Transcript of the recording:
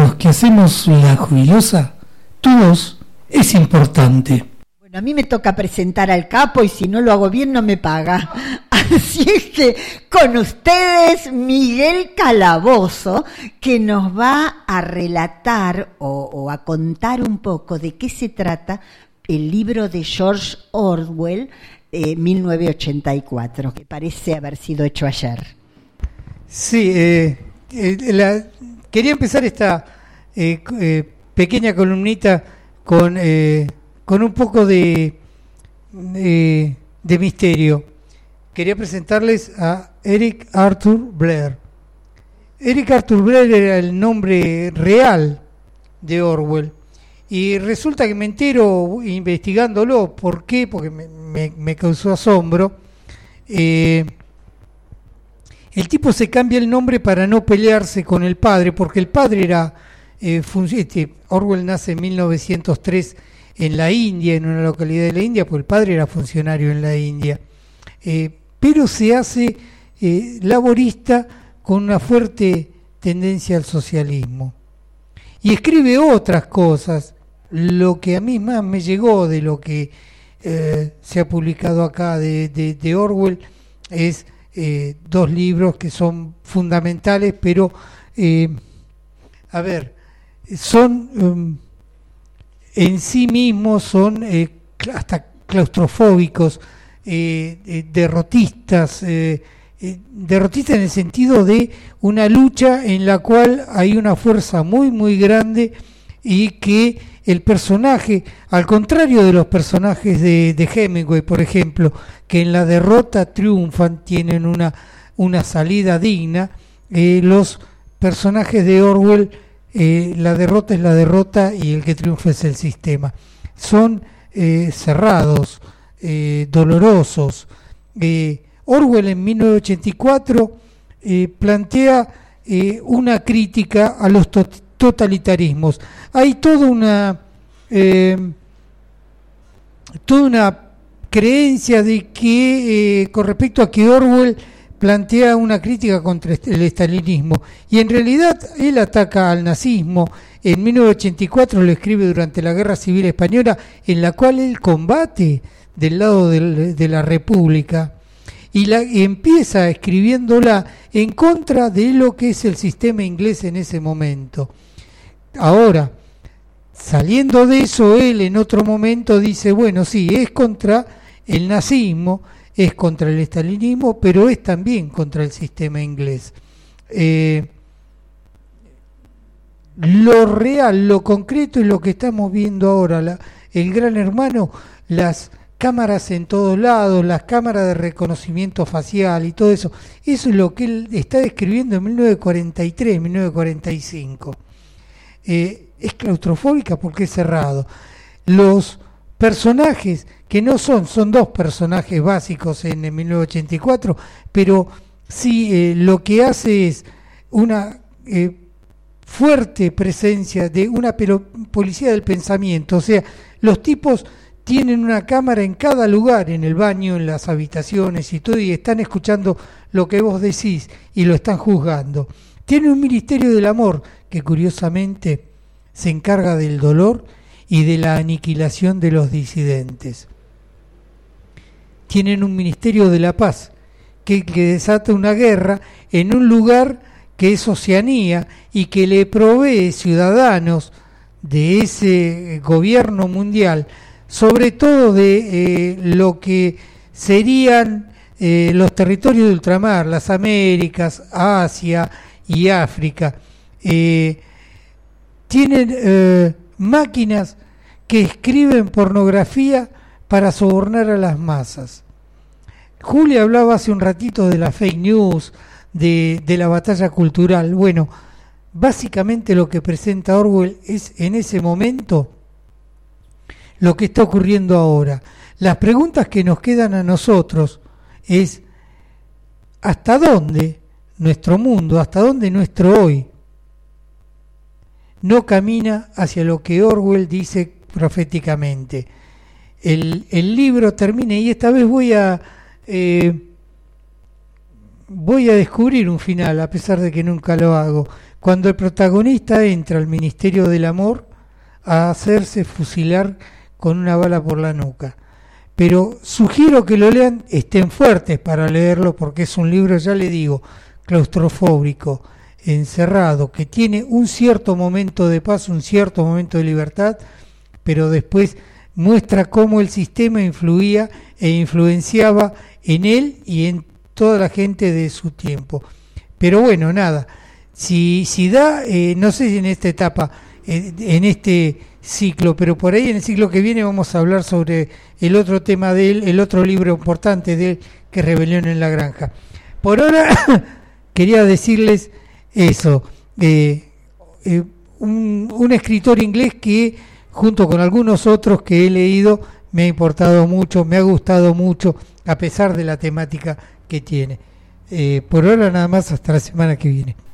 los que hacemos La Jubilosa, tu voz es importante. Bueno, a mí me toca presentar al capo y si no lo hago bien no me paga. Así es que con ustedes Miguel Calabozo, que nos va a relatar o a contar un poco de qué se trata el libro de George Orwell, 1984, que parece haber sido hecho ayer. Sí, quería empezar esta pequeña columnita con un poco de misterio. Quería presentarles a Eric Arthur Blair. Eric Arthur Blair era el nombre real de Orwell. Y resulta que me entero investigándolo. ¿Por qué? Porque me causó asombro. El tipo se cambia el nombre para no pelearse con el padre, porque el padre era... Orwell nace en 1903 en la India, en una localidad de la India, pues el padre era funcionario en la India. Pero se hace laborista con una fuerte tendencia al socialismo. Y escribe otras cosas. Lo que a mí más me llegó de lo que se ha publicado acá de Orwell es dos libros que son fundamentales, pero son en sí mismos son hasta claustrofóbicos, derrotistas en el sentido de una lucha en la cual hay una fuerza muy muy grande y que el personaje, al contrario de los personajes de Hemingway, por ejemplo, que en la derrota triunfan, tienen una salida digna, los personajes de Orwell, la derrota es la derrota y el que triunfa es el sistema. Son cerrados, dolorosos. Orwell en 1984 plantea una crítica a los totalitarismos. Hay toda una creencia de que con respecto a que Orwell plantea una crítica contra el estalinismo, y en realidad él ataca al nazismo. En 1984 lo escribe durante la Guerra Civil Española, en la cual él combate del lado de la República, y empieza escribiéndola en contra de lo que es el sistema inglés en ese momento. Ahora, saliendo de eso, él en otro momento dice, bueno, sí, es contra el nazismo, es contra el estalinismo, pero es también contra el sistema inglés. Lo real, lo concreto es lo que estamos viendo ahora, el Gran Hermano, las cámaras en todos lados, las cámaras de reconocimiento facial y todo eso. Eso es lo que él está describiendo en 1943, 1945. Es claustrofóbica porque es cerrado. Los personajes que no son dos personajes básicos en 1984, pero sí lo que hace es una fuerte presencia de una policía del pensamiento. O sea, los tipos tienen una cámara en cada lugar, en el baño, en las habitaciones y todo, y están escuchando lo que vos decís y lo están juzgando. Tienen un ministerio del amor que curiosamente se encarga del dolor y de la aniquilación de los disidentes. Tienen un ministerio de la paz que desata una guerra en un lugar que es Oceanía y que le provee ciudadanos de ese gobierno mundial, sobre todo de lo que serían los territorios de ultramar, las Américas, Asia y África. Tienen máquinas que escriben pornografía para sobornar a las masas. Julia hablaba hace un ratito de la fake news, de la batalla cultural. Bueno, básicamente lo que presenta Orwell es en ese momento lo que está ocurriendo ahora. Las preguntas que nos quedan a nosotros es ¿hasta dónde nuestro mundo, hasta dónde nuestro hoy no camina hacia lo que Orwell dice proféticamente? El libro termina, y esta vez voy a descubrir un final, a pesar de que nunca lo hago, cuando el protagonista entra al Ministerio del Amor a hacerse fusilar con una bala por la nuca. Pero sugiero que lo lean, estén fuertes para leerlo, porque es un libro, ya le digo, claustrofóbico, encerrado, que tiene un cierto momento de paz, un cierto momento de libertad, pero después muestra cómo el sistema influía e influenciaba en él y en toda la gente de su tiempo. Pero bueno, nada, si da, no sé si en esta etapa, en este ciclo, pero por ahí en el ciclo que viene vamos a hablar sobre el otro tema de él, el otro libro importante de él, que es Rebelión en la Granja. Por ahora quería decirles eso, un escritor inglés que junto con algunos otros que he leído me ha importado mucho, me ha gustado mucho, a pesar de la temática que tiene. Por ahora nada más, hasta la semana que viene.